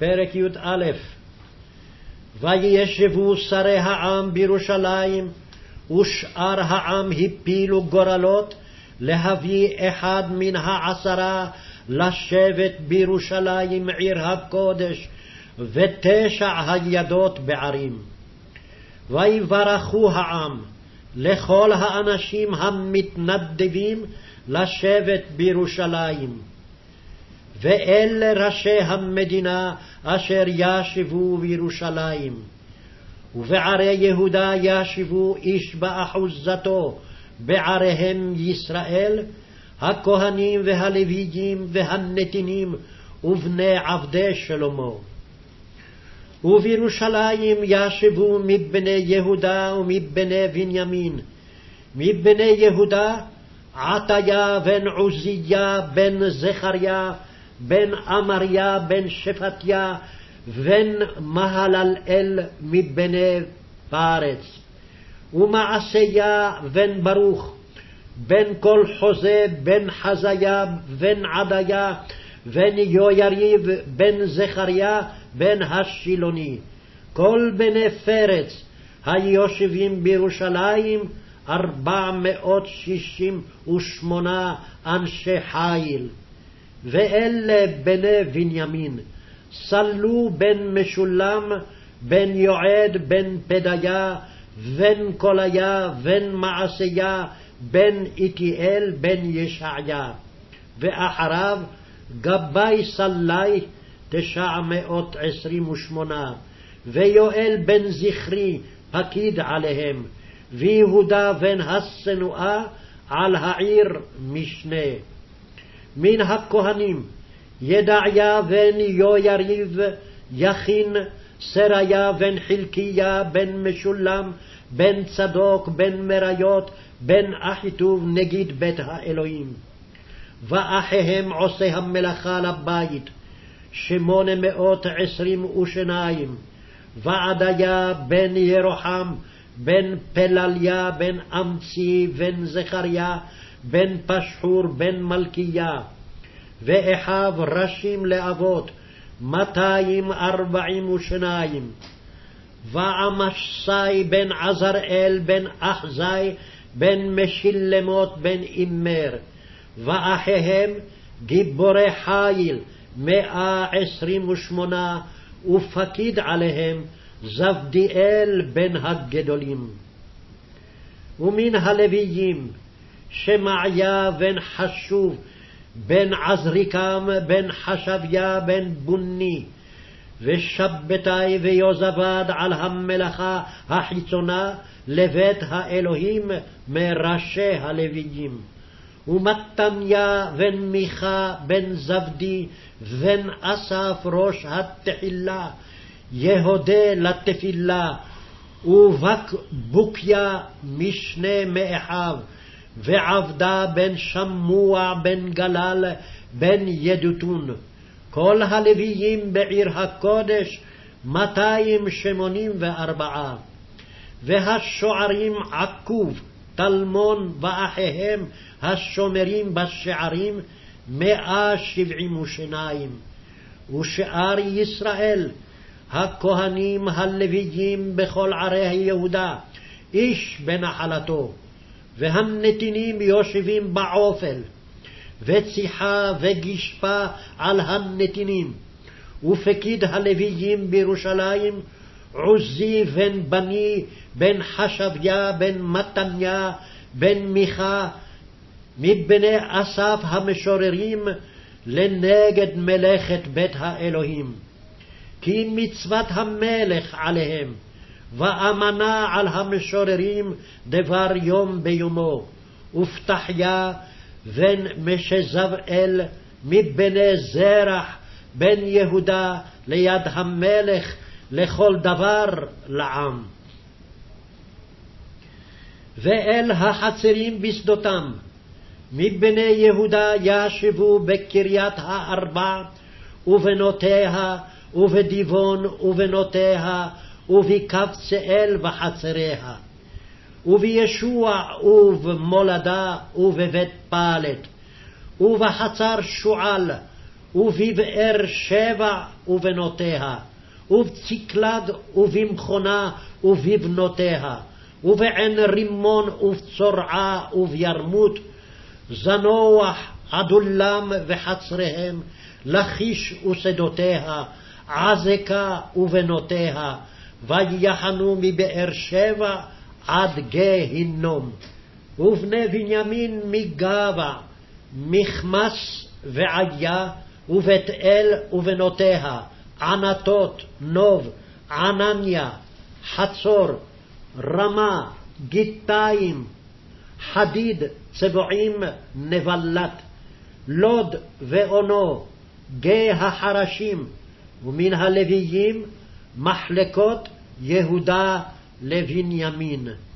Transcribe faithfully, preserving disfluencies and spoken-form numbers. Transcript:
פרק י"א. וישבו שרי העם בירושלים, ושאר העם הפילו גורלות להביא אחד מן העשרה לשבת בירושלים עיר הקודש, ותשע הידות בערים. ויברכו העם לכל האנשים המתנדבים לשבת בירושלים. ואלה ראשי המדינה אשר ישבו בירושלים. ובערי יהודה ישבו איש באחוזתו בעריהם ישראל, הכהנים והלוויים והנתינים ובני עבדי שלמה. ובירושלים ישבו מבני יהודה ומבני בנימין. מבני יהודה עטיה בן עוזיה בן זכריה בן אמריה בן שפטיה בן מהללאל מבני פרץ. ומעשיה בן ברוך בן כל חוזה בן חזיה בן עדיה בן יויריב בן זכריה בן השילוני. כל בני פרץ היושבים בירושלים ארבע מאות שישים ושמונה אנשי חיל. ואלה בני בנימין, סלו בן משולם בן יועד בן פדיה בן קוליה בן מעשיה בן איתיאל בן ישעיה. ואחריו גבי סלי תשע מאות עשרים ושמונה, ויואל בן זכרי פקיד עליהם, ויהודה בן השנואה על העיר משנה. מן הכהנים ידעיה בן יויריב יכין, סריה בן חלקיה בן משולם בן צדוק בן מריות בן אחיטוב נגיד בית האלוהים. ואחיהם עושי המלאכה לבית שמונה מאות עשרים ושניים. ועדיה בן ירוחם בן פלליה בן אמצי בן זכריה בן פשחור בן מלכיה. ואחיו ראשים לאבות מאתיים ארבעים ושניים. ועמשסי בן עזראל בן אחזי בן משילמות בן אימר. ואחיהם גיבורי חיל מאה עשרים ושמונה, ופקיד עליהם זבדיאל בן הגדולים. ומן הלוויים שמעיה בן חשוב בן עזריקם בן חשביה בן בוני. ושבתי ויוזבד על המלאכה החיצונה לבית האלוהים מראשי הלוויים. ומתניה בן מיכה בן זבדי בן אסף ראש התחילה, יהודה לתפילה. ובקבוקיה משנה מאחיו. ועבדה בן שמוע בן גלל בן ידותון. כל הלוויים בעיר הקודש מאתיים שמונים וארבעה. והשוערים עקוב תלמון ואחיהם השומרים בשערים מאה שבעים ושניים. ושאר ישראל הכהנים הלוויים בכל ערי יהודה איש בנחלתו. והנתינים יושבים בעופל, וציחה וגשפה על הנתינים. ופקיד הלוויים בירושלים עוזי בן בני בן חשביה בן מתניה בן מיכה מבני אסף המשוררים לנגד מלאכת בית האלוהים. כי מצוות המלך עליהם, ואמנה על המשוררים דבר יום ביומו. ופתחיה בן משזבאל מבני זרח בן יהודה ליד המלך לכל דבר לעם. ואל החצרים בשדותם מבני יהודה ישבו בקריית הארבע ובנותיה ובדיבון ובנותיה ובקבצאל וחצריה, ובישוע ובמולדה ובבית פלט, ובחצר שועל ובבאר שבע ובנותיה, ובצקלג ובמכונה ובבנותיה, ובעין רימון ובצורעה ובירמות, זנוח עדולם וחצריהם, לכיש ושדותיה, עזקה ובנותיה, ויחנו מבאר שבע עד גהינום. ובני בנימין מגבע, מכמס ועיה, ובית אל ובנותיה, ענתות, נוב, ענניה, חצור, רמה, גיתיים, חדיד, צבועים, נבלת, לוד ואונו, גיא החרשים, ומן הלוויים מחלקות יהודה לבנימין.